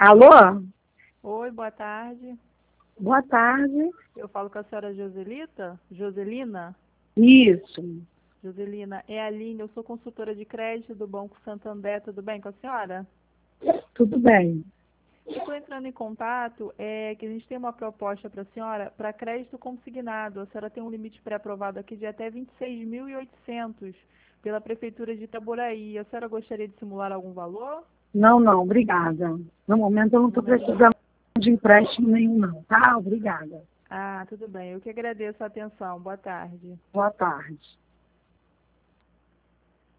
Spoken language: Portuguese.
Alô? Oi, boa tarde. Boa tarde. Eu falo com a senhora Joselita? Joselina? Isso. Joselina, é a Aline, eu sou consultora de crédito do Banco Santander, tudo bem com a senhora? Tudo bem. Eu estou entrando em contato, que a gente tem uma proposta para a senhora para crédito consignado. A senhora tem um limite pré-aprovado aqui de até 26.800 pela Prefeitura de Itaboraí. A senhora gostaria de simular algum valor? Não, não, obrigada. No momento eu não No estou momento não. precisando de empréstimo nenhum, não, tá? Obrigada. Ah, tudo bem. Eu que agradeço a atenção. Boa tarde. Boa tarde.